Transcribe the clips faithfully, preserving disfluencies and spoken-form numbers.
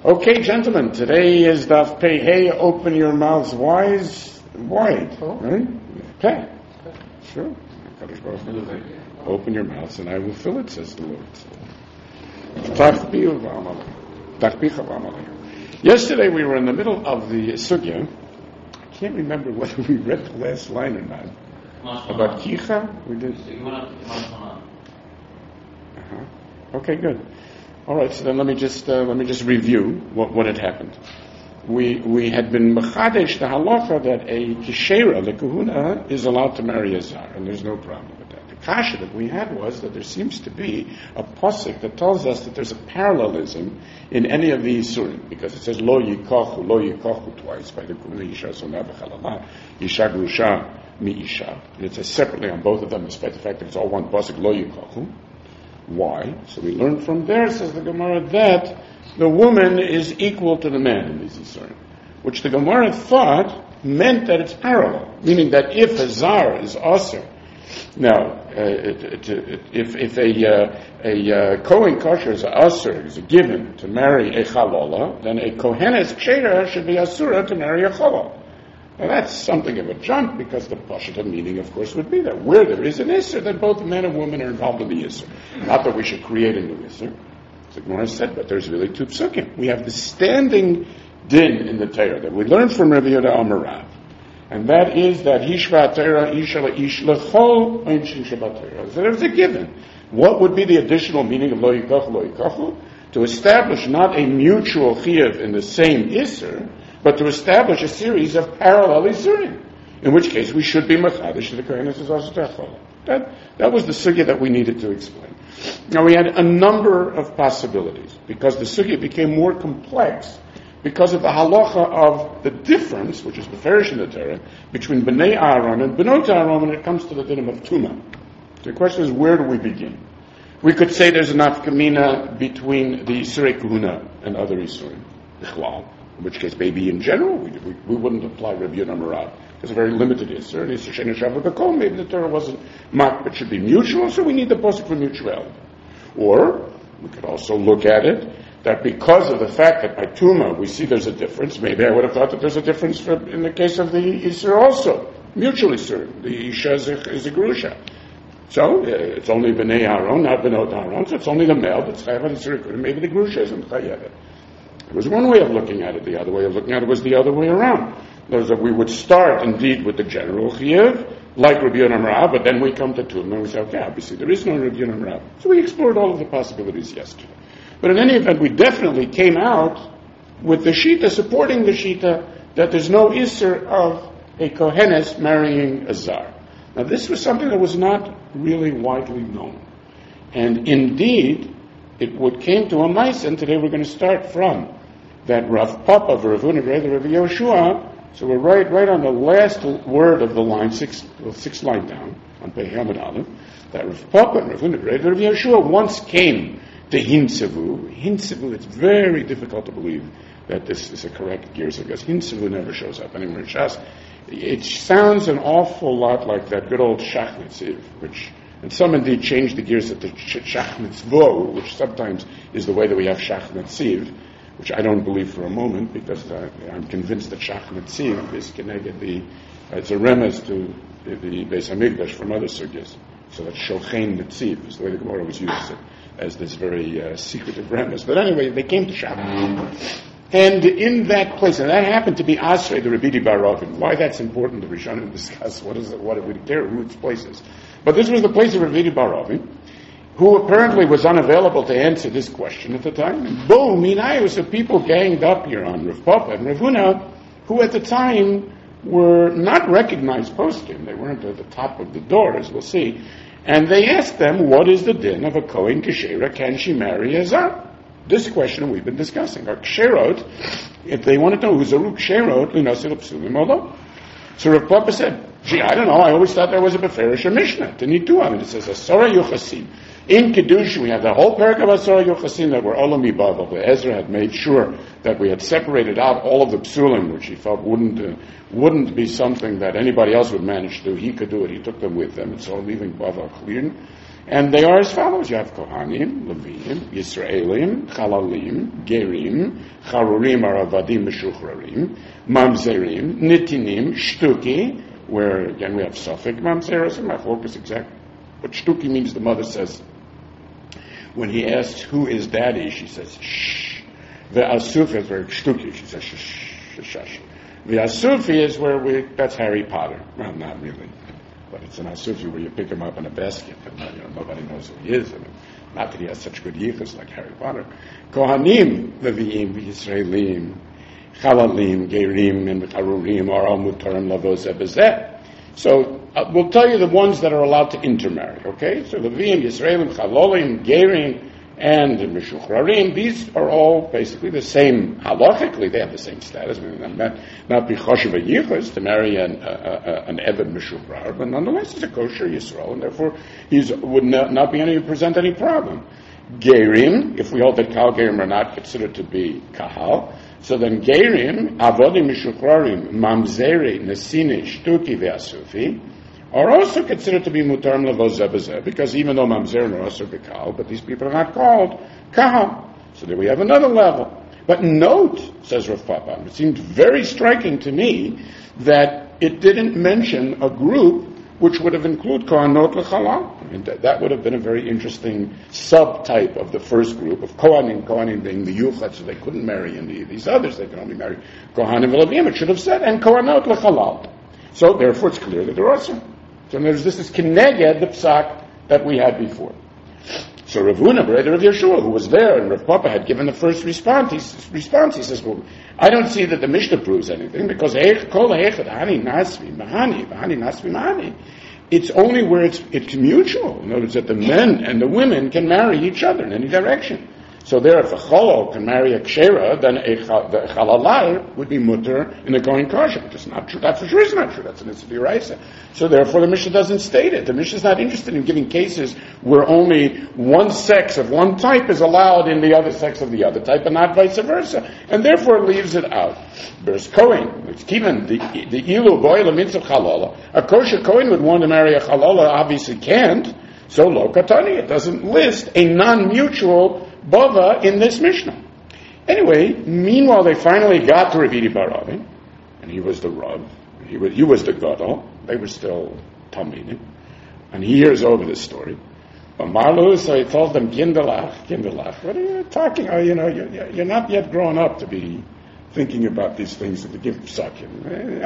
Okay, gentlemen, today is Daf Pei Hey. Open your mouths wise, wide, right? Okay, sure. Open your mouths and I will fill it, says the Lord. Yesterday we were in the middle of the sugya. I can't remember whether we read the last line or not. About Kicha? We did. Uh-huh. Okay, good. All right, so then let me just uh, let me just review what, what had happened. We we had been mechadesh the halacha that a kishera, the kahuna, is allowed to marry a zar, and there's no problem with that. The kasha that we had was that there seems to be a pasuk that tells us that there's a parallelism in any of these surahs, because it says lo yikachu, lo yikachu twice by the kahuna, isha sonah b'chalala, isha grusha mi isha, and it says separately on both of them, despite the fact that it's all one pasuk, lo yikachu. Why? So we learn from there, says the Gemara, that the woman is equal to the man in these Yisurim, which the Gemara thought meant that it's parallel, meaning that if a zar is aser, now uh, it, it, it, if if a uh, a uh, kohen kosher is aser, is a given to marry a chalola, then a kohenes kshera should be asura to marry a chalol. Now that's something of a jump, because the pashut meaning, of course, would be that where there is an isser, then both man and woman are involved in the isser. Not that we should create a new isser. The Gemara said, but there's really two psukim. We have the standing din in the Torah that we learned from Rabbi Yehuda Amarav, and that is that hishva Torah isha ish lechol einshin shabbat Torah. So there's a given. What would be the additional meaning of lo yikachu lo yikachu? To establish not a mutual chiyuv in the same isser, but to establish a series of parallel isurim, in which case we should be machadish to the kohenes is also techol. That that was the sugya that we needed to explain. Now we had a number of possibilities, because the sugya became more complex because of the halacha of the difference, which is the ferish in the Torah, between bnei Aaron and benot Aaron when it comes to the dinim of tuma. The question is, where do we begin? We could say there's a nafkamina between the Isurei Kahuna and other Isurim, Bichlal, in which case maybe in general we, we, we wouldn't apply Rabbi Yehuda Amarav. It's a very limited Isur, and Isur Sheni Shavah B'Kol, maybe the Torah wasn't marked, but should be mutual, so we need the posuk for mutuality. Or, we could also look at it, that because of the fact that by Tuma we see there's a difference, maybe I would have thought that there's a difference for, in the case of the Isur also, mutual Isur, the Isha is a, is a Grusha. So, uh, it's only B'nei Aaron, not Benot Aaron, so it's only the male that's Chayav and Isur, maybe the Grusha isn't Chayav. It was one way of looking at it. The other way of looking at it was the other way around. That is, that we would start indeed with the general chiyuv, like Rabbi Yehuda Amarav, but then we come to Tum and we say, okay, obviously there is no Rabbi Yehuda Amarav. So we explored all of the possibilities yesterday. But in any event, we definitely came out with the Shita supporting the Shita that there's no Isser of a Kohenes marrying a Zar. Now this was something that was not really widely known. And indeed, it would came to a mice, and today we're going to start from that Rav Papa, Rav Huna, Rav Yehoshua. So we're right, right on the last word of the line, six, well, six line down on Pei Hamad Aleph. That Rav Papa and Rav Huna, Rav Yehoshua once came to Hinsevu. Hinsevu, it's very difficult to believe that this is a correct Girsa, because Hinsevu never shows up anywhere in Shas. It sounds an awful lot like that good old Shachnitziv, which, and some indeed changed the Girsa to Shachnitzvo, which sometimes is the way that we have Shachnitziv, which I don't believe for a moment, because uh, I'm convinced that Shachnitziv is connected the, uh, it's a remez to the, the Beis HaMikdash from other sugyas. So that Shochein Netziv is the way the Gemara always uses it, as this very uh, secretive remez. But anyway, they came to Shachnitziv. And in that place, and that happened to be Asrei, the Rabidi Barovin. Why that's important, the Rishonim discuss. What is it, what we care who its place is. But this was the place of Rabidi Barovin, who apparently was unavailable to answer this question at the time. And boom, Minai was of people ganged up here on Rav Papa and Rav Huna, who at the time were not recognized posting. They weren't at the top of the door, as we'll see. And they asked them, what is the din of a Kohen Keshera? Can she marry a Zar? This question we've been discussing. Our Ksherot, if they want to know who's a Ruk Ksherot, L'Nasir Psulim Olo. So Rav Papa said, gee, I don't know, I always thought there was a Beferish Mishnah. Didn't do it. It says, Asara Yuchasim. In Kiddush, we have the whole parak of Asara Yuchasim that were Olam Yibavel. Ezra had made sure that we had separated out all of the Psulim, which he felt wouldn't uh, wouldn't be something that anybody else would manage to do. He could do it. He took them with them. And so leaving Bavel clear. And they are as follows. You have Kohanim, Levim, Yisraelim, Chalalim, Gerim, Charurim are Avadim Meshuchrarim, Mamzerim, Nitinim, Shtuki, where again we have Suffolk Mamzeros, and my focus exactly what Shtuki means. The mother says, when he asks who is daddy, she says, shh. The Asufi is where Shtuki, she says, shh, shh, shh. The Asufi is where we, that's Harry Potter. Well, not really. But it's an Asufi where you pick him up in a basket and you know, nobody knows who he is. I mean, not that he has such good yichus like Harry Potter. Kohanim, Leviim, Yisraelim, Chalalim, Gerim, and Charurim are all mutarim lavos ebezeh. So uh, we'll tell you the ones that are allowed to intermarry, okay? So Leviim, Yisraelim, Chalalim, Gerim, and Meshuchrarim, these are all basically the same, halachically, they have the same status. I mean, not, not be choshev yichus to marry an, uh, uh, an Eved Meshuchrar, but nonetheless it's a kosher Yisrael, and therefore he would not, not be any, present any problem. Gerim, if we hold that Kahal Gerim are not considered to be Kahal, so then Gerim, Avodim Meshuchrarim, Mamzeri, Nesine, Shtuki, Ve'asufi, are also considered to be mutar levos zeh, because even though mamzer are also bekal, but these people are not called kahal. So there we have another level. But note, says Rav Papa, it seemed very striking to me that it didn't mention a group which would have included kohanot lechalal. I mean, that, that would have been a very interesting subtype of the first group of kohanim, kohanim being the yuchat, so they couldn't marry any of these others. They could only marry kohanim v'levim. It should have said and kohanot lechalal. So therefore, it's clear that there are some. So there's this is kineged the psak that we had before. So Rav Huna, brother of Yeshua, who was there, and Rav Papa had given the first response. He, response, he says, "Well, I don't see that the Mishnah proves anything because kol hechad hani nasvi mahani mahani nasvi mahani. It's only where it's it's mutual. In other words, that the men and the women can marry each other in any direction. So there, if a cholol can marry a kshera, then a the chalalai would be mutter in the Kohen kosher. But it's not true. That for sure is not true. That's an Itzvi. So therefore, the Mishnah doesn't state it. The Mishnah is not interested in giving cases where only one sex of one type is allowed in the other sex of the other type, and not vice versa. And therefore, it leaves it out. There's Kohen. It's given the the ilu boy mitzvah chalala. A kosher Kohen would want to marry a chalala. Obviously, can't. So lo katani. It doesn't list a non-mutual Bava in this Mishnah. Anyway, meanwhile, they finally got to Rav Idi bar Ravi, and he was the Rav. He was, he was the Gadol. They were still Talmidim. And he hears over this story. But Marlu, so he told them, Kinderlach, Kinderlach, what are you talking? Oh, you know, you're, you're not yet grown up to be thinking about these things and to give psakim.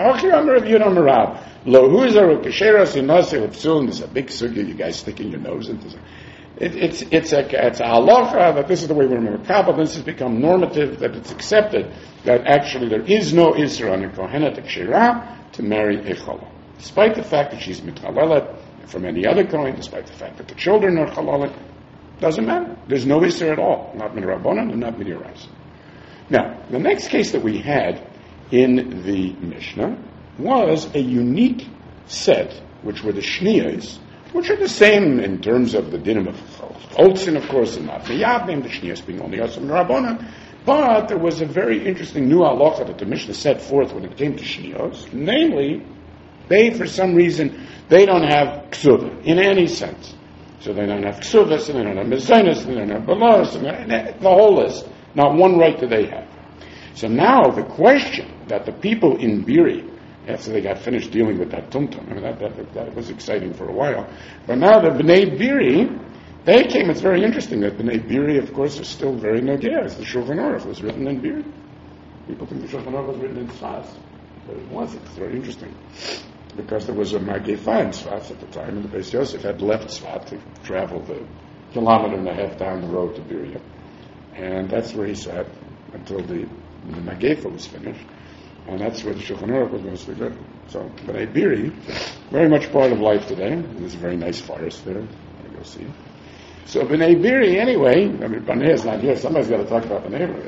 Lo huzaru kasheras inase lepsul. There's a big sugya, you guys sticking your nose into. It, it's it's a it's a halacha that this is the way we remember Kabbalah. This has become normative, that it's accepted that actually there is no isra on a kohenet kshira to marry a chalal, despite the fact that she's mitchalalet from any other kohen, despite the fact that the children are chalalet. Doesn't matter. There's no isra at all, not midrabanan and not midiras. Now, the next case that we had in the Mishnah was a unique set, which were the shniyas, which are the same in terms of the dinim of Olson, of course, and not Miyabim, the Shniyas being only Yosem Rabbanan. But there was a very interesting new halacha that the Mishnah set forth when it came to Shniyos. Namely, they, for some reason, they don't have ksuva in any sense. So they don't have ksuvas, and they don't have mezainas, and they don't have balas, and the whole list. Not one right do they have. So now the question that the people in Biri, after they got finished dealing with that tumtum, I mean, that, that, that was exciting for a while. But now the Bnei Biri, they came, it's very interesting that Bnei Biri, of course, is still very nogea. The Shulchan Aruch was written in Biri. People think the Shulchan Aruch was written in Tzfaz, but it wasn't. It's very interesting. Because there was a Mageifa in Tzfaz at the time, and the Beis Yosef had left Tzfaz to travel the kilometer and a half down the road to Biri. And that's where he sat until the, the Mageifa was finished. And that's where the Shulchan Aruch was mostly written. So, Bnei Biri, very much part of life today. There's a very nice forest there. I go see it. So Bnei Biri, anyway, I mean, Bnei is not here. Somebody's got to talk about the neighborhood.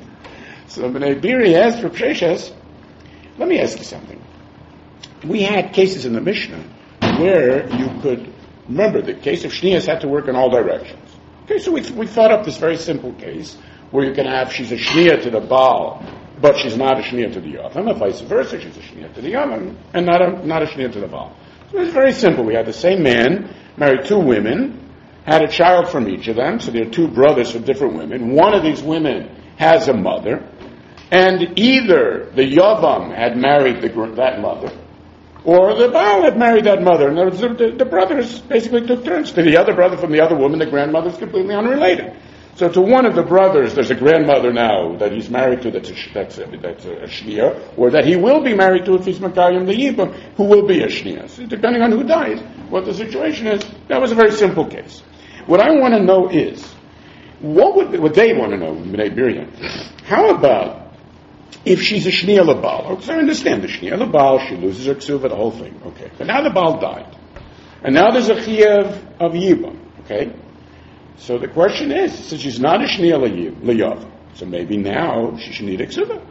So Bnei Biri asked for Precious, let me ask you something. We had cases in the Mishnah where you could, remember, the case of Shniyas had to work in all directions. Okay, so we, we thought up this very simple case where you can have, she's a Shniyah to the Baal, but she's not a Shniyah to the Yavam, and vice versa, she's a Shniyah to the Yavam, and not a, not a Shniyah to the Baal. So it's very simple. We had the same man marry two women, had a child from each of them, so there are two brothers from different women. One of these women has a mother, and either the Yavam had married the, that mother, or the Baal had married that mother. In other words, the, the brothers basically took turns. To the other brother from the other woman, the grandmother is completely unrelated. So to one of the brothers, there's a grandmother now that he's married to that's a, that's a, that's a shnia, or that he will be married to if he's Makayim the Yibam, who will be a shnia. So depending on who dies, what the situation is, that was a very simple case. What I want to know is, what would what they want to know, Bnei Biryan, how about if she's a shnia lebal? Because I understand the shnia lebal, she loses her ksuva, the whole thing, okay. But now the Baal died. And now there's a chiyuv of Yibam, okay? So the question is, since she's not a shnia leyav, so maybe now she should need a ksuva.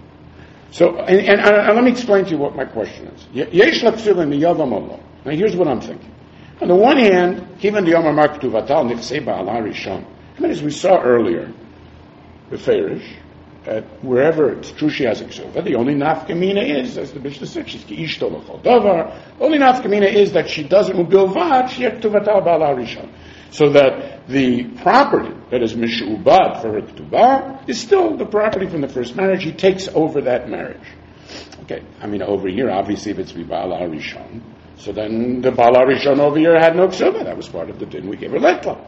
So, and, and, and let me explain to you what my question is. Yesh la ksuva in the yavam Allah. Now here's what I'm thinking. On the one hand, even the Yom Mark Tuvatal Nifsei Ba'ala Rishon. I mean, as we saw earlier, the Ferish, that wherever it's true she has a ksuva, the only nafkamina is, as the Mishnah said, she's ki'ishto l'chol davar. The only nafkamina is that she doesn't ubilvad, she has Tuvatal Ba'ala Rishon. So that the property that is mishubad for her ketubah is still the property from the first marriage. He takes over that marriage. Okay, I mean over here, obviously, if it's Baal Rishon, so then the Baal Rishon over here had no ksuba. That was part of the din we gave her letla.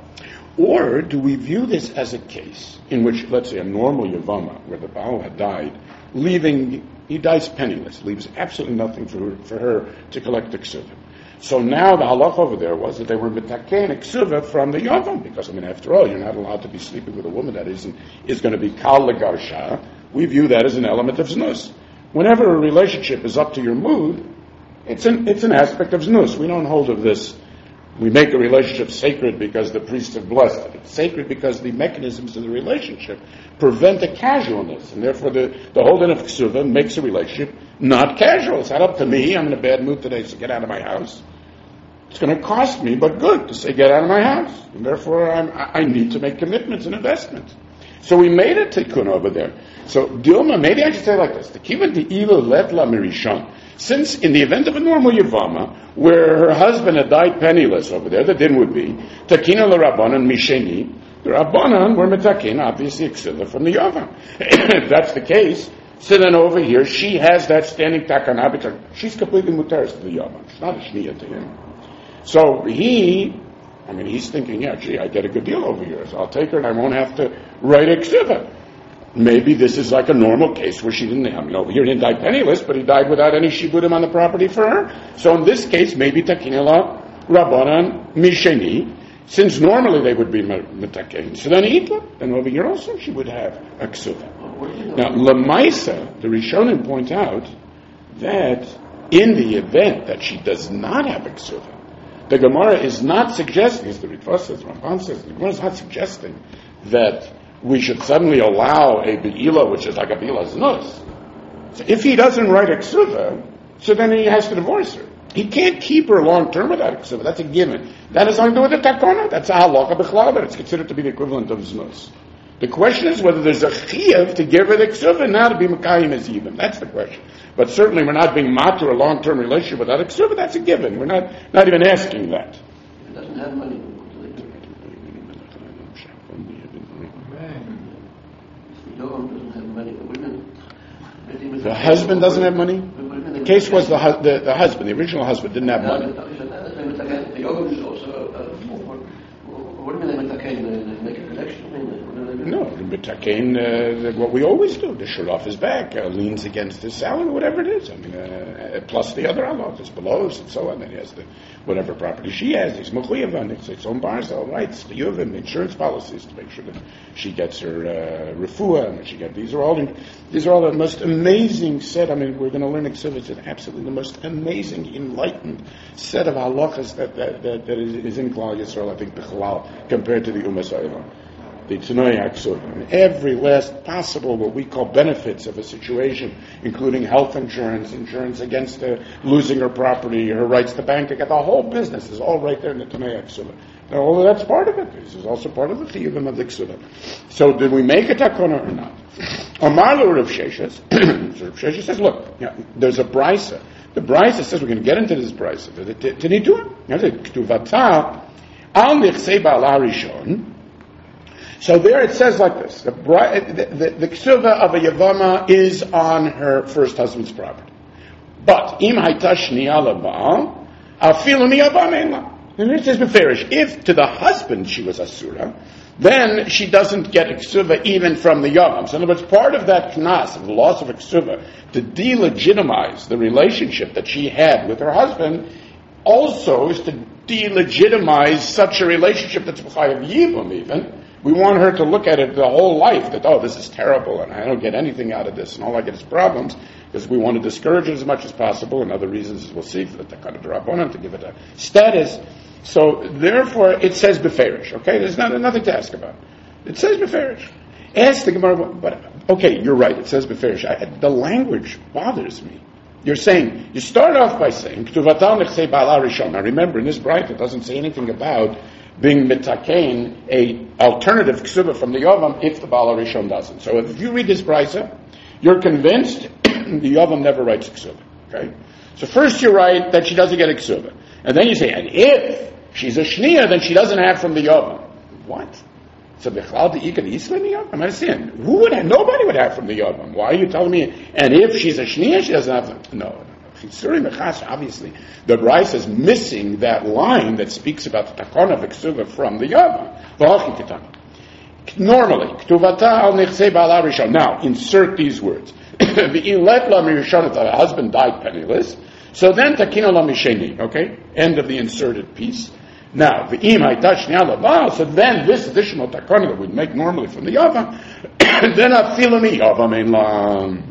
Or do we view this as a case in which, let's say, a normal yavama, where the Baal had died, leaving, he dies penniless, leaves absolutely nothing for her, for her to collect the ksuba. So now the halach over there was that they were mitakein ksuva from the yavam, because I mean, after all, you're not allowed to be sleeping with a woman that isn't is going to be kal legarsha. We view that as an element of znus. Whenever a relationship is up to your mood, it's an it's an aspect of znus. We don't hold of this. We make a relationship sacred because the priests have blessed it. It's sacred because the mechanisms of the relationship prevent a casualness, and therefore the the holding of ksuva makes a relationship not casual. It's not up to me. I'm in a bad mood today, so get out of my house. It's going to cost me, but good, to say get out of my house. And therefore, I'm, I need to make commitments and investments. So we made a tikkun over there. So Dilma, maybe I should say it like this: the kivan de'ilu letla mirishon. Since in the event of a normal yavama, where her husband had died penniless over there, the din would be takina l'rabbanan misheni. The rabbanan were metakin, obviously ksiva from the yavam. If that's the case, so then over here she has that standing takana because she's completely mutaris to the yavam. She's not a shniya to him. So he, I mean, he's thinking, yeah, gee, I get a good deal over here, so I'll take her and I won't have to write a ksiva. Maybe this is like a normal case where she didn't, I mean, over here he didn't die penniless, but he died without any shibudim on the property for her. So in this case, maybe takinela rabbanan misheni, since normally they would be metakein. So then itla, then over here also she would have a ksiva. Now, lemaisa, the Rishonim point out that in the event that she does not have a ksiva, the Gemara is not suggesting, as the Ritva says, Ramban says, the Gemara is not suggesting that we should suddenly allow a Be'ila, which is like a Be'ila Znus. So if he doesn't write a Ksuva, so then he has to divorce her. He can't keep her long term without a Ksuva. That's a given. That has nothing to do with the Takona. That's a halacha b'chlal, but it's considered to be the equivalent of Znus. The question is whether there's a Chiyav to give her the Ksuva and now to be Mekayim as even. That's the question. But certainly we're not being matur a long-term relationship without a ksuva. That's a given. We're not not even asking that. He doesn't have money. Doesn't have money. Women, the husband doesn't have money? The case was the, hu- the, the husband, the original husband, didn't have money. The Yogam is also what do you mean they make a collection? No, Mitakein, uh, what we always do, the shirt off his back, uh, leans against his salad, whatever it is. I mean, uh, plus the other halach, his belows and so on. Then he has the whatever property she has. He's mechuyev on it. It's own barzal rights, the yuvim, insurance policies to make sure that she gets her uh, refuah and she get. These are all these are all the most amazing set. I mean, we're going to learn exhibit. It's absolutely the most amazing, enlightened set of halachas that that, that, that is, is in Klal Yisrael. I think b'chalal compared to the Umas Ha'olam. The Tzunoi HaKsuvim, every last possible what we call benefits of a situation, including health insurance, insurance against uh, losing her property, her rights to bank account, the whole business is all right there in the Tzunoi HaKsuvim. Now, all of that's part of it. This is also part of the Chiyuvim of the Ksuvim. So, did we make a takona or not? Amar Rav Sheshes, so Rav Sheshes says, look, yeah, there's a brisa. The brisa says we're going to get into this brisa. Did he do it? Al nichsei ba'ala rishon. So there it says like this: the bride, the, the, the ksuva of a yavama is on her first husband's property. But im hayta shniya leba'al, afilu miyavam ein la. And it says beferish, if to the husband she was asura, then she doesn't get a ksuva even from the yavam. So in other words, part of that knas, of the loss of a ksuva, to delegitimize the relationship that she had with her husband, also is to delegitimize such a relationship that's b'chayav yibum even. We want her to look at it the whole life, that, oh, this is terrible, and I don't get anything out of this, and all I get is problems, because we want to discourage it as much as possible, and other reasons as we'll see, for the Takana D'Rabbanan, to give it a status. So, therefore, it says beferish, okay? There's not, nothing to ask about. It says beferish. Ask the Gemara, but, okay, you're right, it says beferish. I, the language bothers me. You're saying, you start off by saying, K'tuvatal nechsei ba'ala rishon. Now remember, in this bright, it doesn't say anything about being mitakein, a alternative ksuba from the Yavam, if the Baal Rishon doesn't. So if you read this brisa, you're convinced the Yavam never writes ksuba. Okay? So first you write that she doesn't get a ksuba. And then you say, and if she's a shniya, then she doesn't have from the Yavam. What? So Bechlal De'ika D'Isla Yavam? I'm saying, who would have, nobody would have from the Yavam. Why are you telling me, and if she's a shniya, she doesn't have them? No. Obviously, the Bryce is missing that line that speaks about the takana of the from the Yavam. Normally, Ktuvata al nechsei ba'ala rishon. Now, insert these words. V'ilet la mirishon, if the husband died penniless, so then takina la misheni, okay? End of the inserted piece. Now, v'im haytach shniya labal, so then this additional takana that we'd make normally from the Yavam, then afilami Yavam ein la.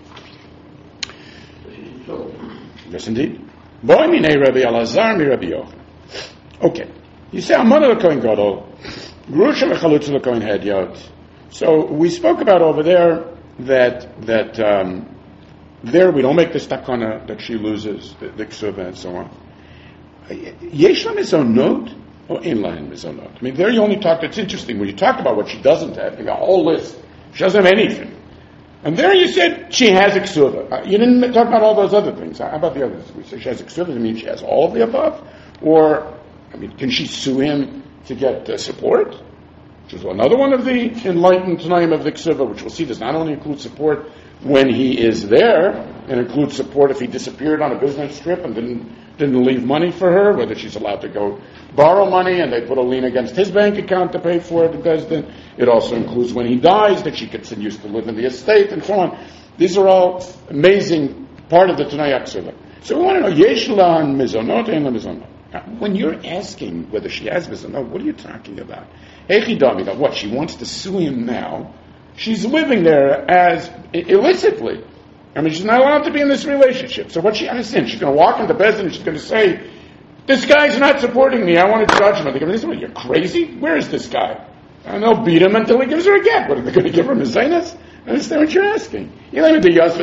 Yes, indeed. Boy minei Rabbi Elazar mi Rabbi Yochanan. Okay. You say, Amana l'kohen gadol, Grusha l'chalutza l'kohen hedyot. So we spoke about over there that that um, there we don't make this takana that she loses the, the ksuba and so on. Yesh la mizonot or in la mizonot. I mean, there you only talked. It's interesting when you talk about what she doesn't have. You got a whole list. She doesn't have anything. And there you said she has a ksuva. Uh, you didn't talk about all those other things. How about the others? We say she has a ksuva. Does it mean she has all of the above? Or, I mean, can she sue him to get uh, support? Which is another one of the enlightened Tanaim of the ksuva, which we'll see does not only include support when he is there, it includes support if he disappeared on a business trip and didn't didn't leave money for her, whether she's allowed to go borrow money and they put a lien against his bank account to pay for it, because then it also includes when he dies that she continues to live in the estate and so on. These are all amazing part of the Tanai Ksuva. So we want to know, Yesh la mizonot and la mizonot. When you're asking whether she has mizonot, what are you talking about? Hechi David, what, she wants to sue him now? She's living there as illicitly. I mean, she's not allowed to be in this relationship. So what she understands, she's going to walk into Bezdin and she's going to say, this guy's not supporting me, I want a judgment. They're going to say, well, you're crazy? Where is this guy? And they'll beat him until he gives her a get. What, are they going to give her Mizainas? I understand what you're asking. I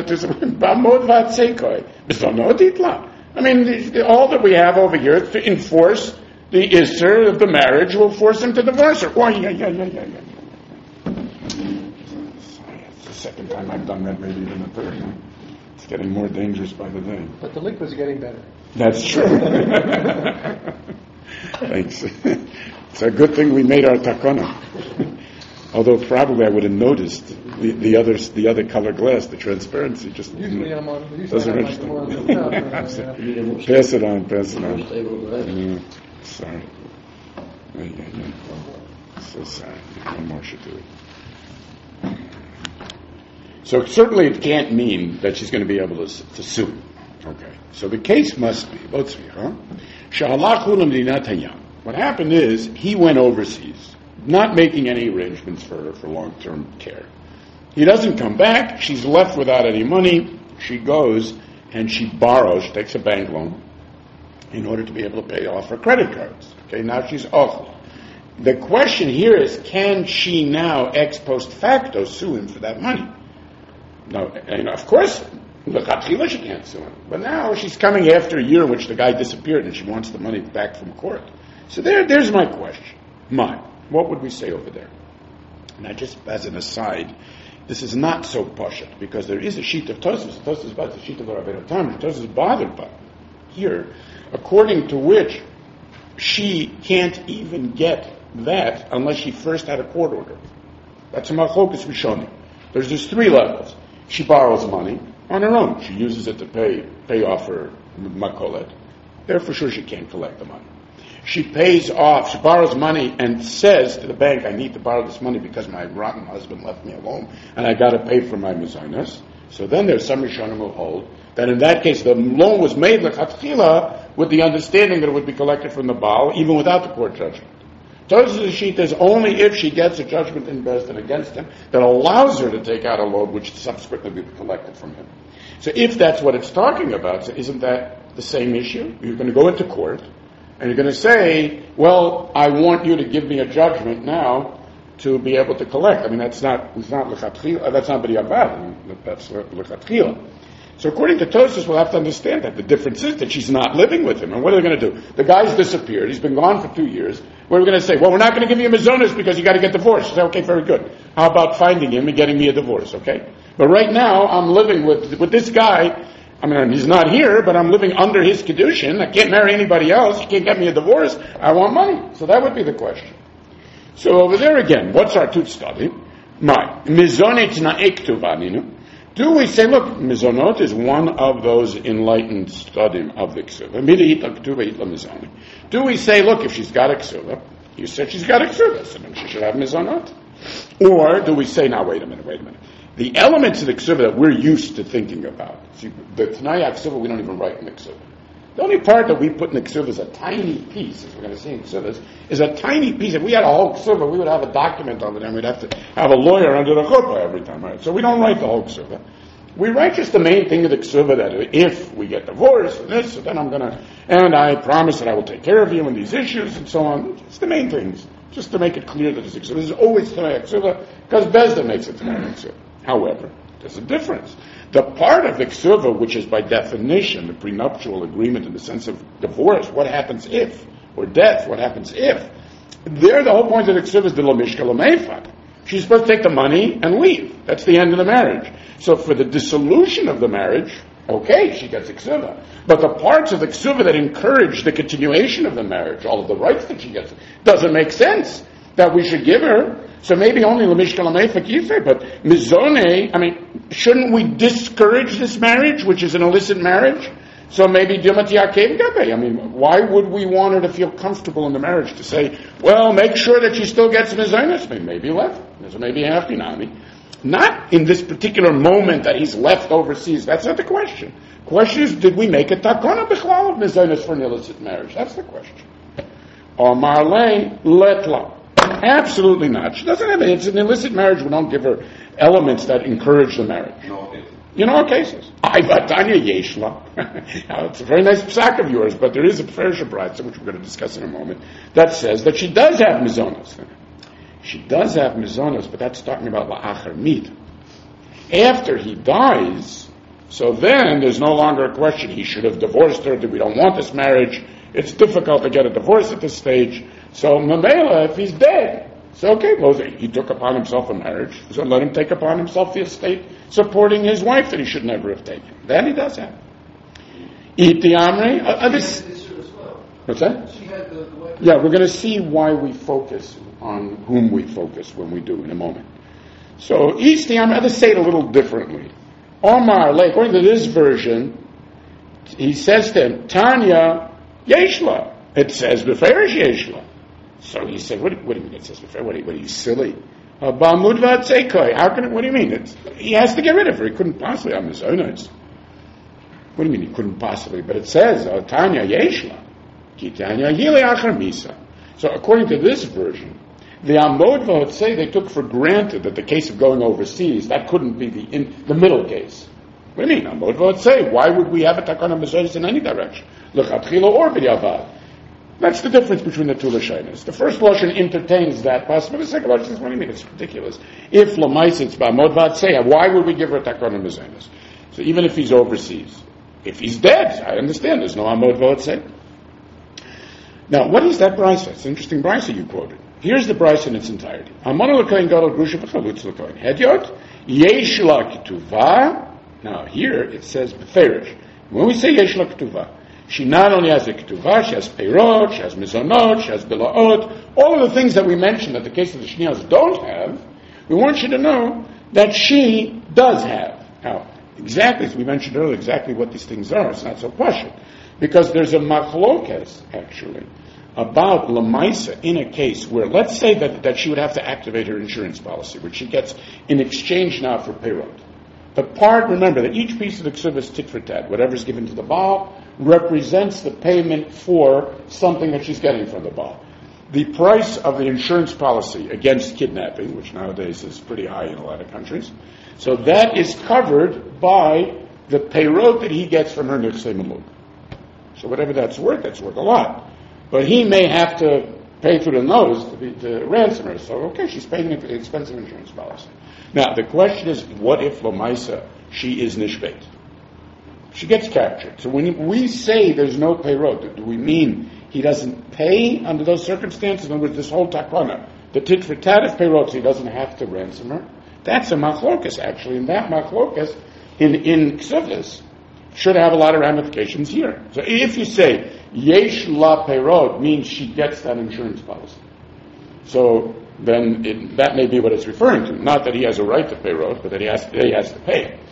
mean, all that we have over here to enforce the Isser of the marriage will force him to divorce her. Oh, yeah, yeah, yeah, yeah, yeah. It's the second time I've done that, maybe even the third time. It's getting more dangerous by the day. But the liquid's getting better. That's true. Thanks. It's a good thing we made our takana. Although probably I would have noticed the, the other the other color glass, the transparency, just usually I'm on, usually doesn't I'm register. like on, yeah. Pass it on, pass it on. Yeah, sorry. Yeah, yeah, yeah. So sorry. One more should do it. So certainly it can't mean that she's going to be able to, to sue. Okay. So the case must be, huh? What happened is he went overseas, not making any arrangements for for long-term care. He doesn't come back. She's left without any money. She goes and she borrows, she takes a bank loan in order to be able to pay off her credit cards. Okay, now she's awful. The question here is, can she now ex post facto sue him for that money? No, and of course, L'chatchila she can't sue him. But now she's coming after a year in which the guy disappeared and she wants the money back from court. So there, there's my question. Mine. What would we say over there? Now, just as an aside, this is not so pashut, because there is a sheet of Tosfos. Tosfos is about the sheet of the Rabbeinu Tam. Tosfos is bothered by here, according to which she can't even get that unless she first had a court order. That's a Malchokas Rishonim. There's just three levels. She borrows money on her own. She uses it to pay pay off her makolet. There for sure she can't collect the money. She pays off, she borrows money and says to the bank, I need to borrow this money because my rotten husband left me alone and I got to pay for my mezainos. So then there's some Rishonim who hold that in that case the loan was made lechatchila with the understanding that it would be collected from the Baal even without the court judgment. Tosfos sheet is only if she gets a judgment in Beis Din against him that allows her to take out a loan which subsequently will be collected from him. So if that's what it's talking about, so isn't that the same issue? You're going to go into court and you're going to say, well, I want you to give me a judgment now to be able to collect. I mean, that's not, it's not lechatchila, that's not b'diavad, I mean, that's lechatchila. So according to Tosfos, we'll have to understand that the difference is that she's not living with him. And what are they going to do? The guy's disappeared. He's been gone for two years. What are we going to say? Well, we're not going to give you a mizonos because you got to get divorced. Say, okay, very good. How about finding him and getting me a divorce, okay? But right now, I'm living with with this guy. I mean, he's not here, but I'm living under his kedushin. I can't marry anybody else. He can't get me a divorce. I want money. So that would be the question. So over there again, what's our tooth study? My mizonet na'ektuvaninu. Do we say, look, mizonot is one of those enlightened studim of the ksuva. Do we say, look, if she's got a ksuva, you said she's got a ksuva, so then she should have mizonot? Or do we say, now wait a minute, wait a minute. The elements of the ksuva that we're used to thinking about, see, the Tanaya ksuva we don't even write in the ksuva. The only part that we put in the ksuva is a tiny piece, as we're going to see in ksuvas, is a tiny piece. If we had a whole ksuva, we would have a document of it, and we'd have to have a lawyer under the chuppah every time, right? So we don't write the whole ksuva. We write just the main thing of the ksuva, that if we get divorced and this, then I'm going to, and I promise that I will take care of you in these issues and so on. It's the main things, just to make it clear that it's a ksuva. This is always Tanaya ksuva, because Beis Din makes it Tanaya ksuva. However, there's a difference. The part of the ksuva, which is by definition the prenuptial agreement in the sense of divorce, what happens if, or death, what happens if, there the whole point of the ksuva is the lo mishka lo meifak. She's supposed to take the money and leave. That's the end of the marriage. So for the dissolution of the marriage, okay, she gets a ksuva. But the parts of the ksuva that encourage the continuation of the marriage, all of the rights that she gets, doesn't make sense that we should give her. So maybe only Lamishka Lamefak Yife, but Mizone, I mean, shouldn't we discourage this marriage, which is an illicit marriage? So maybe Dimati Akev Gabe. I mean, why would we want her to feel comfortable in the marriage to say, well, make sure that she still gets Mizonos, maybe left, maybe half Dinami. Not in this particular moment that he's left overseas. That's not the question. The question is, did we make a takona bichlal of Mizonos for an illicit marriage? That's the question. Or Marlene Letla. Absolutely not. She doesn't have it. It's an illicit marriage. We don't give her elements that encourage the marriage. No. You know our cases. I Tanya Yeshla. It's a very nice psak of yours, but there is a Fersha Braitza, which we're going to discuss in a moment, that says that she does have mizonos. She does have mizonos, but that's talking about la'achar mit. After he dies, so then there's no longer a question. He should have divorced her. We don't want this marriage. It's difficult to get a divorce at this stage. So Mamela, if he's dead, so okay, well, he took upon himself a marriage, so let him take upon himself the estate supporting his wife that he should never have taken. That he does have. Iti Amri, uh, this, what's that? She had the, the wife. Yeah, we're going to see why we focus on whom we focus when we do in a moment. So Iti Amri, let's say it a little differently. Omar, like, according to this version, he says to him, Tanya Yeshla. It says Beferish Yeshla. So he said, what, what do you mean it says Beferish? What, what are you silly? Uh, How can it, what do you mean? It's, he has to get rid of her. He couldn't possibly have his own notes. What do you mean he couldn't possibly? But it says, uh, Tanya Yeshla. Ki Tanya Yili Achar Misa. So according to this version, the Amod V'Hot say they took for granted that the case of going overseas, that couldn't be the in, the middle case. What do you mean? Amod V'Hot say, why would we have a takana mezonos in any direction? L'chatchila or b'diavad. That's the difference between the two Lashonos. The first Lashon entertains that possibility. The second Lashon says, what do you mean? It's ridiculous. If Lamais it's Ba'amod V'Hatseya, why would we give her a takana mezonos? So even if he's overseas, if he's dead, I understand there's no Amod V'Hatseya. Now, what is that brisa? It's an interesting brisa you quoted. Here's the brisa in its entirety. Amon l'kohen gadol grusha v'chalutz l'kohen hedyot yesh la ketuvah. Now here it says beferish. When we say yesh la ketuvah, She not only has the ketuvah, she has peirot, she has mizonot, she has bilaot, all of the things that we mentioned that the case of the shniyos don't have. We want you to know that she does have. Now, exactly as we mentioned earlier, exactly what these things are, it's not so pashut. Because there's a machlokes, actually, about lamaisa in a case where, let's say that, that she would have to activate her insurance policy, which she gets in exchange now for peirot. The part, remember, that each piece of the ksuva is tit for tat. Whatever's given to the Baal represents the payment for something that she's getting from the Baal. The price of the insurance policy against kidnapping, which nowadays is pretty high in a lot of countries, so that is covered by the peirot that he gets from her nichsei malug. So whatever that's worth, that's worth a lot. But he may have to pay through the nose to, be, to ransom her. So, okay, she's paying an expensive insurance policy. Now, the question is, what if Lamaisa, she is nishbet? She gets captured. So when we say there's no peirot, do we mean he doesn't pay under those circumstances? In other words, this whole takana, the tit for tat of peirot, he doesn't have to ransom her. That's a machlokas, actually. And that machlokas in, in ksuvas should have a lot of ramifications here. So if you say, yesh la peirot, means she gets that insurance policy. So then it, that may be what it's referring to. Not that he has a right to peirot, but that he has, that he has to pay.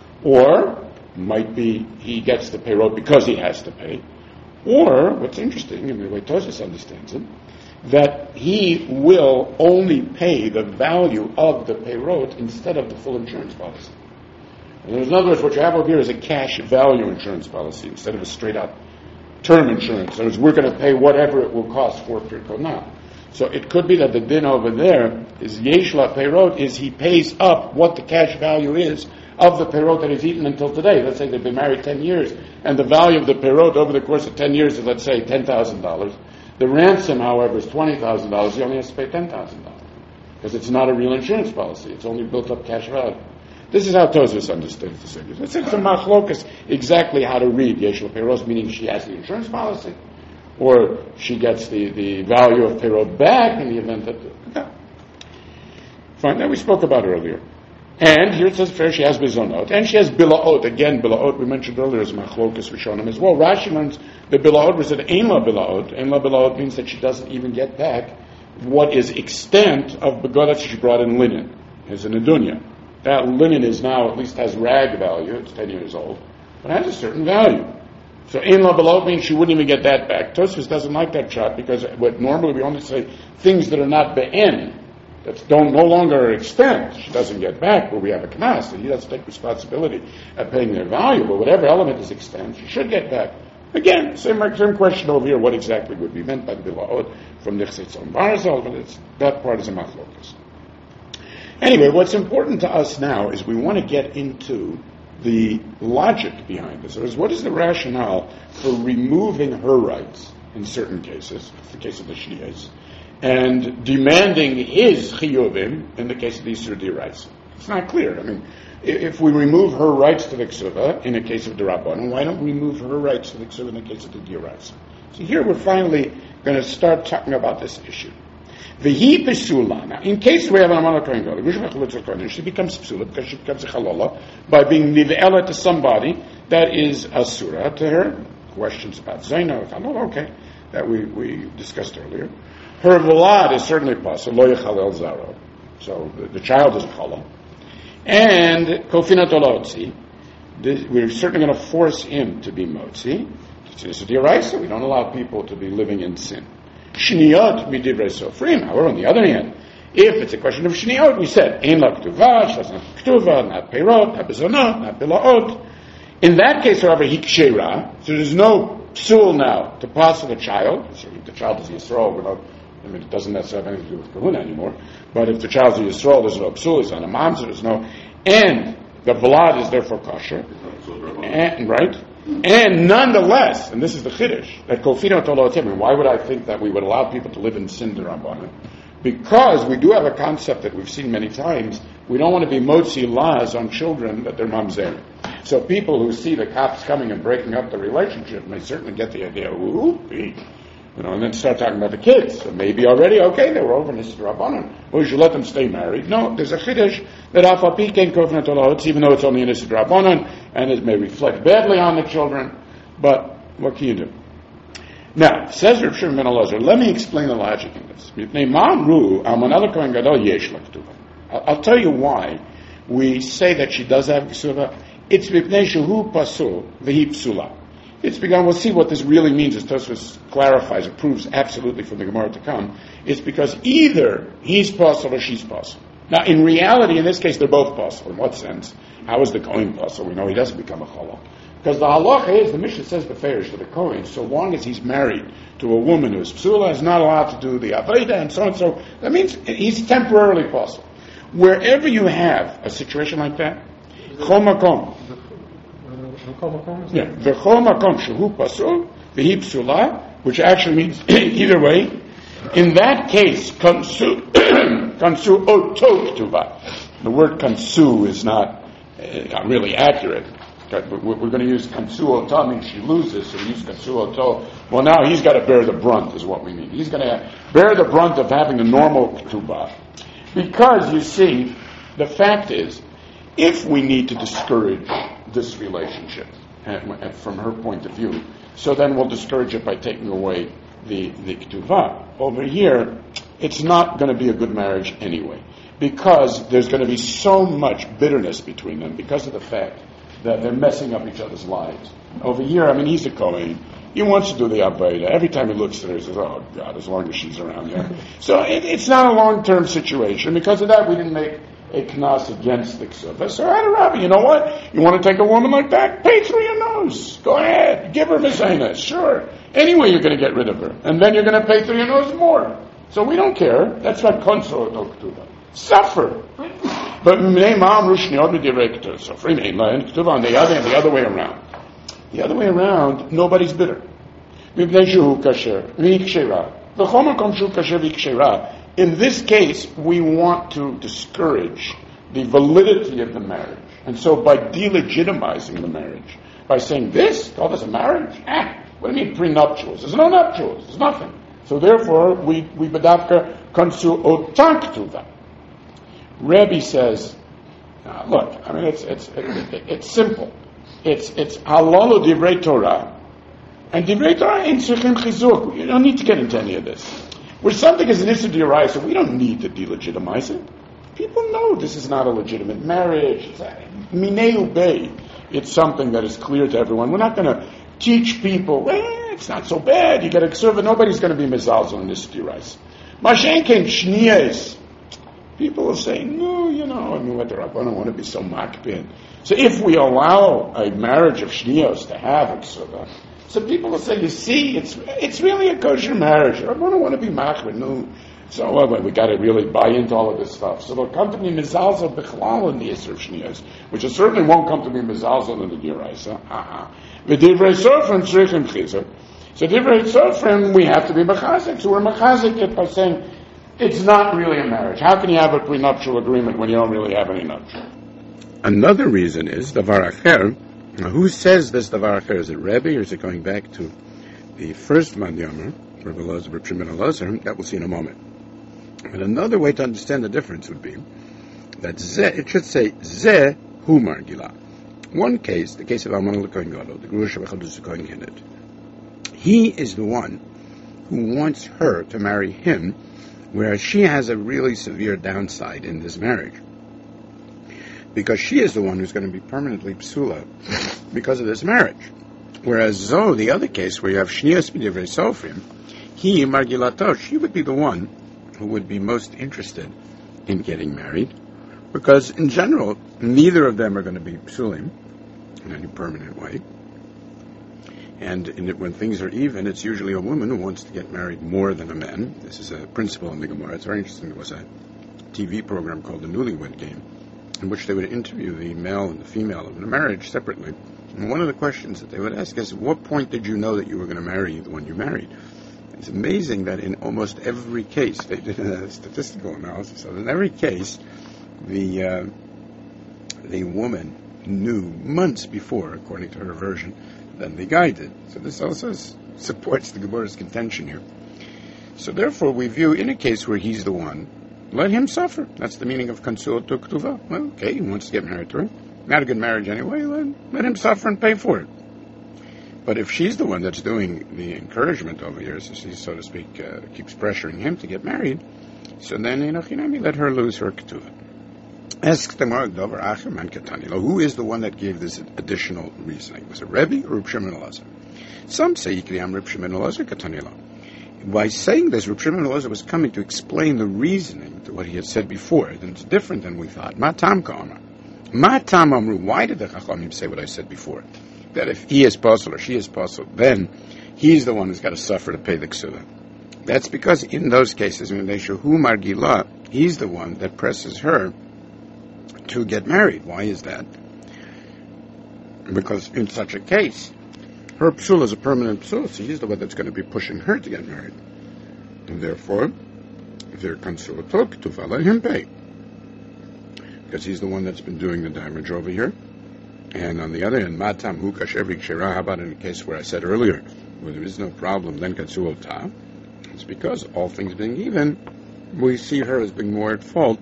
Or, might be, he gets the peirot because he has to pay. Or, what's interesting, and the way Tosfos understands it, that he will only pay the value of the peirot instead of the full insurance policy. In other words, what you have over here is a cash value insurance policy instead of a straight-out term insurance. In other words, we're going to pay whatever it will cost for Pirkei now. So it could be that the din over there is yesh la peirot, is he pays up what the cash value is of the peirot that he's eaten until today. Let's say they've been married ten years, and the value of the peirot over the course of ten years is, let's say, ten thousand dollars. The ransom, however, is twenty thousand dollars. He only has to pay ten thousand dollars because it's not a real insurance policy. It's only built up cash value. This is how Tosfos understands the subject. It's a machlokas exactly how to read yesh la peirot, meaning she has the insurance policy, or she gets the, the value of peirot back in the event that... Okay. Fine, that we spoke about earlier. And here it says fair, she has bizonot, and she has bilaot. Again, bilaot, we mentioned earlier, is machlokas rishonim as well. Rashi learns the bilaot was that ein la bilaot. Ein la bilaot means that she doesn't even get back what is extent of begodah she brought in linen, as an adunya. That linen is now, at least has rag value, it's ten years old, but has a certain value. So ein la bilaot means she wouldn't even get that back. Tosfos doesn't like that shot because what normally we only say things that are not be'en, that don't no longer extent, she doesn't get back, where we have a knas, and he doesn't take responsibility at paying their value, but whatever element is extent, she should get back. Again, same, same question over here, what exactly would be meant by the bilaot from nichsei tzom barzal, but it's, that part is a machlokas. Anyway, what's important to us now is we want to get into the logic behind this. Is what is the rationale for removing her rights in certain cases, the case of the Shiyas, and demanding his chiyuvim in the case of the Yisur D'Oraisa? It's not clear. I mean, if we remove her rights to the ksuva in a case of the Rabbanon, why don't we remove her rights to the ksuva in the case of the D'Oraisa? So here we're finally going to start talking about this issue. V'hi pesula. Now, in case we have an Amana Kohen Gadol, she becomes pesula because she becomes a chalola by being niv'ela to somebody that is asura to her. Questions about zayna, chalola, okay, that we, we discussed earlier. Her velad is certainly possible, lo yechalel zaro. So the, the child is a challah. And kofinat olotzi, we're certainly going to force him to be motzi. It's a d'oraisa. We don't allow people to be living in sin. Shniyot midivrei sofrim. However, on the other hand, if it's a question of shniyot, we said ein la ketuvah, she doesn't have ketuvah, not peirot, not bezonot, not bilaot. In that case, however, he kshera, so there's no psul now to pass the child. So if the child is Yisrael, we're not, I mean, it doesn't necessarily have anything to do with kahuna anymore. But if the child's a Yisrael, there's no psul, he's on a mom, so there's no, and the vlad is therefore kosher, and right. And nonetheless, and this is the chiddush, that kofino tolotim, why would I think that we would allow people to live in sin d'Rabbanan? Because we do have a concept that we've seen many times. We don't want to be motzi laws on children that they're mamzer. So people who see the cops coming and breaking up the relationship may certainly get the idea, ooh, you know, and then start talking about the kids. So maybe already, okay, they were over in this Rabbanan. Well, you should let them stay married. No, there's a chiddush that Alpha P can't covenant all, even though it's only in this Rabbanan, and it may reflect badly on the children. But What can you do? Now, says Reb Shimon ben Elazar, let me explain the logic in this. I'll tell you why we say that she does have ksuva. It's mipnei shehu pasul v'hi psula. It's because we'll see what this really means, as Tosfos clarifies, it proves absolutely from the Gemara to come. It's because either he's pasul or she's pasul. Now, in reality, in this case, they're both pasul. In what sense? How is the Kohen pasul? We know he doesn't become a challah. Because the halacha is, the Mishnah says the farish for the Kohen, so long as he's married to a woman who's psula, is not allowed to do the avodah and so on. So that means he's temporarily pasul. Wherever you have a situation like that, chol makom, yeah, v'chol makom shehu pasul v'hi psula, which actually means either way. In that case, kansu kansu oto k'tuva. The word kansu is not uh, really accurate. We're going to use kansu oto, means she loses, so we use kansu oto. Well, now he's got to bear the brunt, is what we mean. He's going to bear the brunt of having the normal ketubah. Because, you see, the fact is, if we need to discourage this relationship, and from her point of view, so then we'll discourage it by taking away the, the ketubah. Over here, it's not going to be a good marriage anyway, because there's going to be so much bitterness between them because of the fact that they're messing up each other's lives. Over here, I mean, he's a Kohen. He wants to do the Avodah. Every time he looks at her, he says, oh, God, as long as she's around there. So it, it's not a long-term situation. Because of that, we didn't make a knas against the ksuva. So, Rabbi, you know what? You want to take a woman like that? Pay through your nose. Go ahead. Give her mizayna. Sure. Anyway, you're going to get rid of her. And then you're going to pay through your nose more. So we don't care. That's not konsol no ktuva. Suffer. But Mnei Ma'am Rushniot Medirektor. So free me, and ktuva on the other and the other way around. The other way around, nobody's bitter. In this case, we want to discourage the validity of the marriage. And so by delegitimizing the marriage, by saying this, oh, there's a marriage? Ah, what do you mean prenuptials? There's no nuptials. There's nothing. So therefore, we, we bedavka konsu otank to that. Rebbe says, now look, I mean, it's, it's, it, it, it's simple. It's it's halal divrei Torah, and divrei Torah ain't tzrichim chizuk. You don't need to get into any of this. Where something is an issue d'oraisa, we don't need to delegitimize it. People know this is not a legitimate marriage. It's minei ubei. It's something that is clear to everyone. We're not going to teach people. Eh, it's not so bad. You get a servant. Nobody's going to be mezalzel on this d'oraisa. Mashen came shniyas. People are saying, no, you know, I mean, what the Rabbanan want to be so makpid. So if we allow a marriage of shniyos to have a ksuva, so people will say, you see, it's it's really a kosher marriage. Rabbanan want to be makpid. No. So well, we got to really buy into all of this stuff. So they'll come to be mizalzel bichlal in the Yisr of shniyos, which certainly won't come to be mizalzel in the diraisa. Uh-uh. The divrei sofrim tzrichim chizuk. So divrei sofrim, we have to be mechazik. So we're mechazik it by saying, it's not really a marriage. How can you have a prenuptial agreement when you don't really have any nuptial? Another reason is davar acher. Who says this davar acher? Is it Rebbe or is it going back to the first man yomer, Rebbe Elazar, Rebbe Shimon Elazar? That we'll see in a moment. But another way to understand the difference would be that ze, it should say ze hu margila. One case, the case of Alman Kohen Gadol, the Grush of Echadus Kohen Kenneth. He is the one who wants her to marry him, whereas she has a really severe downside in this marriage. Because she is the one who's going to be permanently psula because of this marriage. Whereas Zo, the other case, where you have Shniyas B'divrei Sofrim, he, Margilato, she would be the one who would be most interested in getting married. Because in general, neither of them are going to be psulim in any permanent way. And in it, when things are even, it's usually a woman who wants to get married more than a man. This is a principle in the Gemara. It's very interesting. There was a T V program called The Newlywed Game, in which they would interview the male and the female of the marriage separately. And one of the questions that they would ask is, at what point did you know that you were going to marry the one you married? It's amazing that in almost every case, they did a statistical analysis, so in every case, the, uh, the woman knew months before, according to her version, than the guy did. So this also s- supports the Gemara's contention here. So therefore, we view in a case where he's the one, let him suffer. That's the meaning of Kansul Tuktuva. Well, okay, he wants to get married to her. Not a good marriage anyway, let, let him suffer and pay for it. But if she's the one that's doing the encouragement over here, so she, so to speak, uh, keeps pressuring him to get married, so then, you know, let her lose her ketuvah. Asks the Gemara, Dover Achim and Ketanila, who is the one that gave this additional reasoning? Was it Rebbe or Reb Shimon Elazar? Some say Yikriyam Reb Shimon Elazar Ketanila. By saying this, Reb Shimon Elazar was coming to explain the reasoning to what he had said before, and it's different than we thought. Ma tam ka'amar. Ma tam amru. Why did the Chachamim say what I said before? That if he is puzzled or she is puzzled, then he's the one who's got to suffer to pay the ksuvah. That's because in those cases, when they show hu margila, he's the one that presses her to get married. Why is that? Because in such a case, her psula is a permanent psula, so he's the one that's going to be pushing her to get married. And therefore, their konsuatok to follow him pay. Because he's the one that's been doing the damage over here. And on the other hand, matam hu kasher v'kshera, how about in the case where I said earlier, where there is no problem, then katsuol ta? It's because, all things being even, we see her as being more at fault,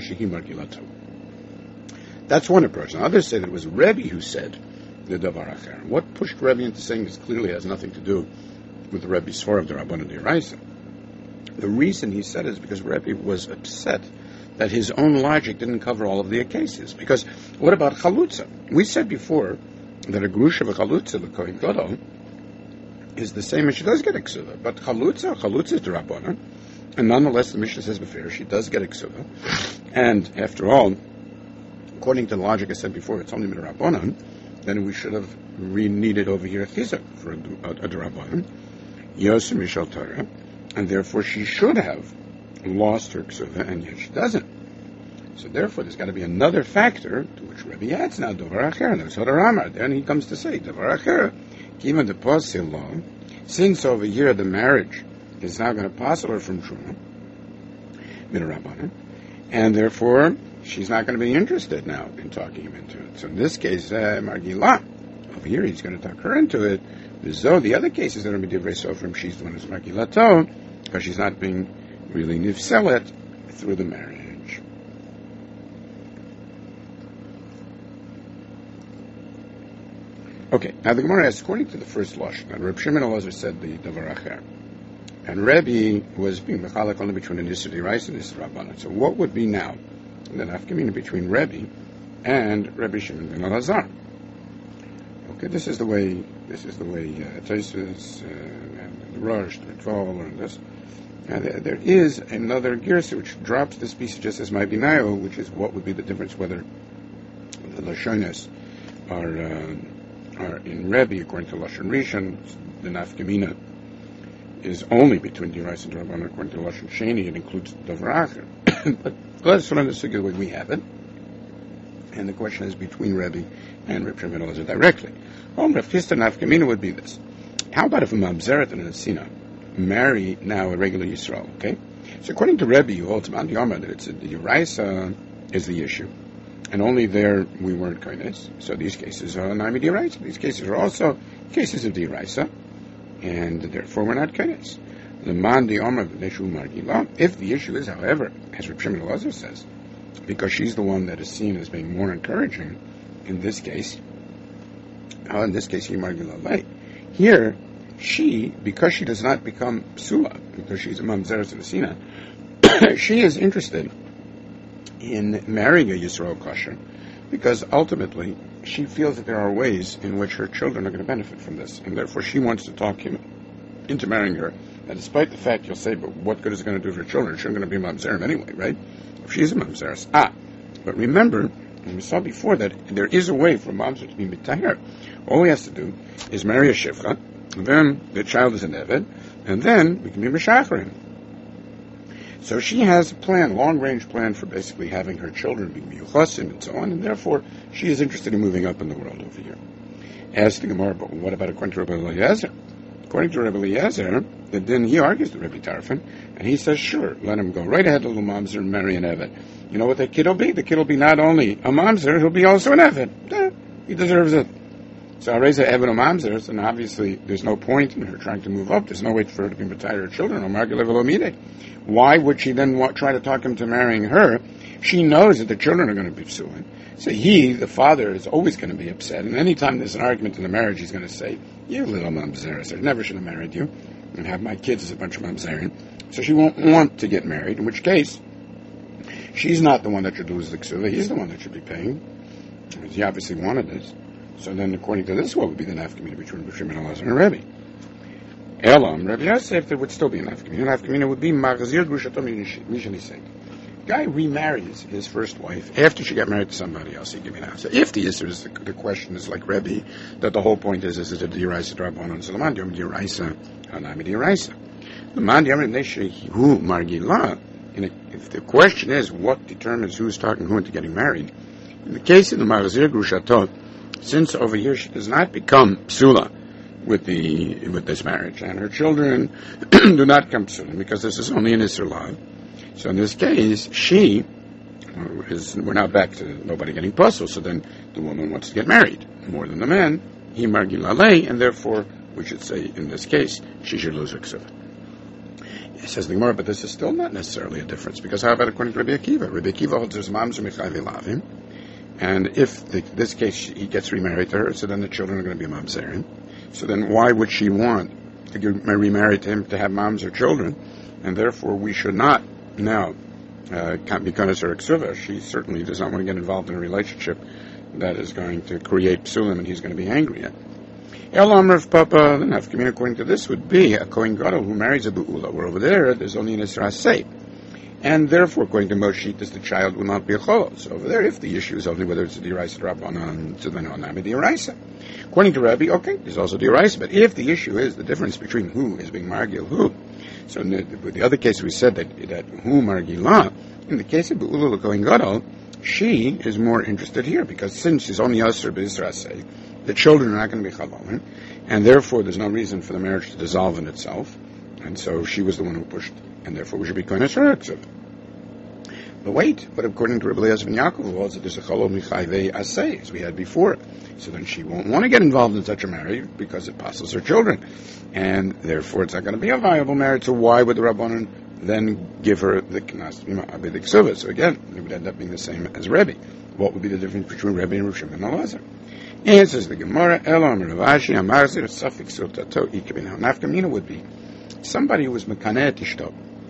that's one approach. Now, others say that it was Rebbe who said the davar acher. What pushed Rebbe into saying this clearly has nothing to do with the Rebbe's svar of the Rabbanan D'Oraisa. The reason he said it is because Rebbe was upset that his own logic didn't cover all of the cases. Because what about chalutza? We said before that a grusha of a chalutza, the kohen gadol, is the same as she does get a ksuva. But chalutza, chalutza is the Rabbanan, and nonetheless the Mishnah says before she does get a ksuva. And after all, according to the logic I said before, it's only Rabbanan, then we should have re-needed over here a chizuk for a, a, a Rabbanan, Yosem Mishal Torah, and therefore she should have lost her ksuva, and yet she doesn't. So therefore there's got to be another factor to which Rebbe adds now, Dovar Acher, there's Hodar Amar. Then he comes to say, Dovar Acher, given the Posil law, since over here the marriage is now going to passel her from Truma, Midrabanan, and therefore she's not going to be interested now in talking him into it. So in this case, uh, Margila, over here he's going to talk her into it. So the other cases that are Medivrei Sofrim, she's the one who's Margila Tov, because she's not being really nifselet through the marriage. Okay, now the Gemara asks, according to the first lashon, and Reb Shimon Elazar said the davar acher, and Rebbe was being mechalek only between an Yisur D'Oraisa and Yisur Rabbanan. So what would be now the nafkamina between Rebbe and Rebbe Shimon ben Elazar? Okay, this is the way. This is the way uh, Tosfos uh, and the Rosh, the Ritval, and this. Now, there, there is another girsa which drops this piece just as my binayo, which is what would be the difference whether the lashonas are. Uh, Are in Rebbe, according to Lashon Rishon, the nafkamina is only between D'Oraisa and Rabbanan. According to Lashon Sheni, it includes Dovar Acher. But let's run the sugya the way we have it. And the question is between Rebbe and Reb Shimon Elazar directly. Well, Rav Chisda nafkamina would be this. How about if a mamzeret and a nesina marry now a regular Yisrael, okay? So according to Rebbe, who holds Mount Yomad, that it's a D'Oraisa is the issue. And only there we weren't koines. So these cases are naimi d'oraisa. These cases are also cases of d'oraisa, and therefore we're not koines. The man the omer b'neshu margila. If the issue is, however, as Reb Shimon Elazar says, because she's the one that is seen as being more encouraging, in this case, uh, in this case, he margila lay. Here, she, because she does not become psula, because she's a mamzeres and a sina, she is interested in marrying a Yisrael kosher, because ultimately she feels that there are ways in which her children are going to benefit from this, and therefore she wants to talk him into marrying her. And despite the fact you'll say, but what good is it going to do for her children? She's going to be mamzerim anyway, right? If she's a mamzeres, ah. But remember, and we saw before that there is a way for a mamzer to be mitaher. All he has to do is marry a shivcha, and then the child is an eved, and then we can be mishacharim. So she has a plan, long-range plan for basically having her children be miyuchasim and so on, and therefore she is interested in moving up in the world over here. As the Gemara, but what about according to Rebbe Eliezer? According to Rebbe Eliezer, then he argues with Rebbe Tarfon, and he says, sure, let him go right ahead, little mamzer, and marry an eved. You know what that kid will be? The kid will be not only a mamzer, he'll be also an eved. Eh, he deserves it. So Areza Eben Mamzer, and obviously there's no point in her trying to move up. There's no way for her to be retired her children. Or Margalevelomide. Why would she then want, try to talk him to marrying her? She knows that the children are going to be pursuing. So he, the father, is always going to be upset. And any time there's an argument in the marriage, he's going to say, "You little mamzeres, I never should have married you, and have my kids as a bunch of mamzerim." So she won't want to get married. In which case, she's not the one that should lose the ksuva. He's the one that should be paying. He obviously wanted this. So then, according to this, what would be the nafkamina between Rav Shimon and Elazar and Rebbe? Elam, Rabbi Yosef, there would still be a nafkamina. Nafkamina would be Maghazir Grushato Mishanisek. Guy remarries his first wife after she got married to somebody else. He give me an answer. If the answer is the, the question is like Rebbe, that the whole point is, is it a Diraisa Drabanon Salaman, Diraisa, Hanami Diraisa. The man Yamim Neshe, who Margila, if the question is what determines who's talking who into getting married, in the case of the Maghazir Grushato, since over here she does not become psula with the with this marriage, and her children do not come psula because this is only an Isser law. So in this case, she is. We're now back to nobody getting puzzled. So then the woman wants to get married more than the man. He margilalei, and therefore we should say in this case she should lose her ksuva. It says the Gemara, but this is still not necessarily a difference because how about according to Rabbi Akiva? Rabbi Akiva holds there's mamzer mechayve lavim. And if the, this case he gets remarried to her, so then the children are going to be mamzerim. So then why would she want to get remarried to him to have moms or children? And therefore we should not now uh, be connoisseur ksuva. She certainly does not want to get involved in a relationship that is going to create psulim and he's going to be angry at. El Amr of Papa, the nafkamina according to this would be a Kohen Gadol who marries a Be'ula, where over there there's only an Isra Seit. And therefore, according to Moshe, the child will not be a chol. So over there, if the issue is only whether it's a diraisa drabanan, so then onami diraisa. According to Rabbi, okay, there's also diraisa. But if the issue is the difference between who is being margil who, so in the, the other case we said that that who margilah, in the case of Be'ula Kohen Gadol, she is more interested here because since she's only Yasser B'Isra, the children are not going to be chalal, and therefore there's no reason for the marriage to dissolve in itself. And so she was the one who pushed, and therefore we should be connoisseur ksuva. But wait, but according to Rabbi Eliezer ben Yaakov, holds that there's a chalom michayvei asay, as we had before. So then she won't want to get involved in such a marriage because it passes her children, and therefore it's not going to be a viable marriage. So why would the Rabbanon then give her the knas the ksuva? So again, it would end up being the same as Rebbe. What would be the difference between Rebbe and Rav Shimon and Elazar? And says the Gemara, Elam Ravashi Amarzir suffix sotato ikabin. Nafkamina would be somebody who was mekaneh tishto,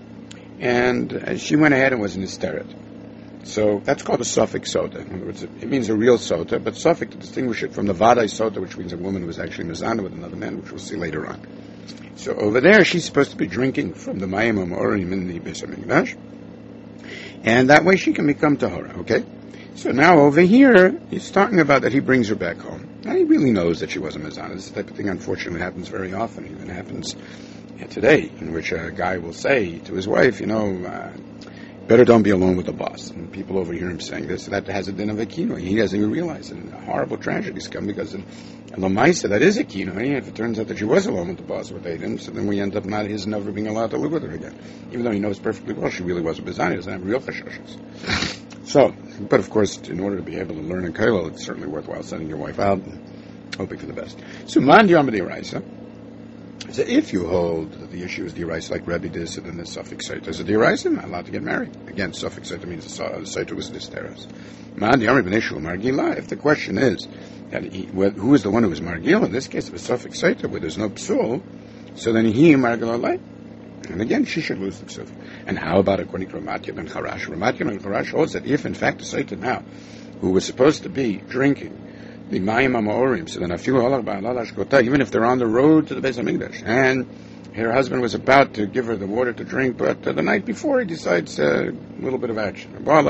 and uh, she went ahead and was an hysteret. So that's called a suffix sota. In other words, it, it means a real sota, but suffix to distinguish it from the vadai sota, which means a woman who was actually mezana with another man, which we'll see later on. So over there, she's supposed to be drinking from the mayim ha'morim in the Beis Hamikdash, and that way she can become tahora. Okay. So now over here, he's talking about that he brings her back home. Now he really knows that she wasn't mezana. This type of thing, unfortunately, happens very often. It even happens today, in which a guy will say to his wife, you know, uh, better don't be alone with the boss. And people overhear him saying this. That has a din of a kino. He doesn't even realize it. And horrible tragedies come because in Lamaisa, that is a kino. If it turns out that she was alone with the boss with Aiden, so then we end up not his never being allowed to live with her again. Even though he knows perfectly well she really was a bizani. He doesn't have real chashashas. So, but of course, in order to be able to learn in Kailo, it's certainly worthwhile sending your wife out and hoping for the best. So, man yamadi raisa. So if you hold that the issue is diraisa like Rebbe did, so then the suffix saita is a diraisa, not allowed to get married. Again, suffix saita means the saita was nisteras. Man yamadi b'neshu margila. If the question is that he, who is the one who is margila, in this case of a suffix saita where there's no psul, so then he margila lay. And again, she should lose the ksuva. And how about according to Ramatya ben Charash? Ramatya ben Charash holds that if, in fact, the Satan now, who was supposed to be drinking the Mayim HaMa'orim, so then afilu halach ba'alal hashkota, even if they're on the road to the Beis Hamikdash, and her husband was about to give her the water to drink, but uh, the night before he decides uh, a little bit of action.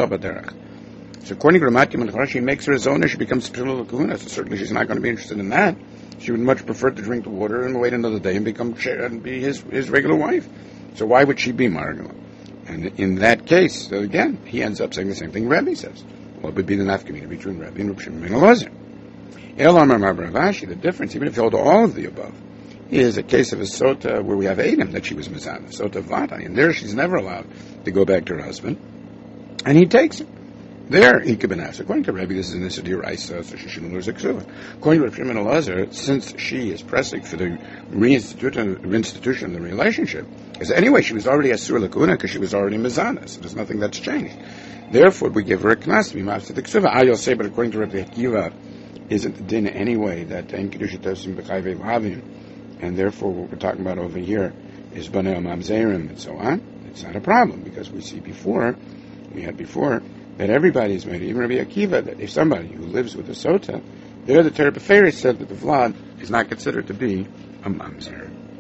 So according to Ramatya ben Charash, he makes her his owner, she becomes P'sula Kahuna, so certainly she's not going to be interested in that. She would much prefer to drink the water and wait another day and become and be his his regular wife. So why would she be margila? And in that case, so again, he ends up saying the same thing Rebbe says. What would be the nafkamina between Rebbe and Rav Shimon ben Elazar? El Amar Ravashi, the difference, even if you hold all of the above, is a case of a sota where we have Adam that she was mezana, sota vada, and there she's never allowed to go back to her husband, and he takes her. There, he could be asked. According to Rebbe, this is an Issa D'Oraisa, so she shouldn't lose a ksuva. According to Rav Shimon Elazar, since she is pressing for the reinstitution, reinstitution of the relationship, because anyway, she was already Asur L'Kehuna because she was already Mizana, so there's nothing that's changed. Therefore, we give her a knas, we mafsed the ksuva. I will say, but according to Rebbe Akiva, isn't the din anyway that Ein Kedusha Tosim B'chayvei V'havim, and therefore what we're talking about over here is Banei Mamzerim and so on. It's not a problem, because we see before, we had before, that everybody is made, even Rabbi Akiva, that if somebody who lives with a sota, there the Torah B'Feres said that the Vlad is not considered to be a mamzer.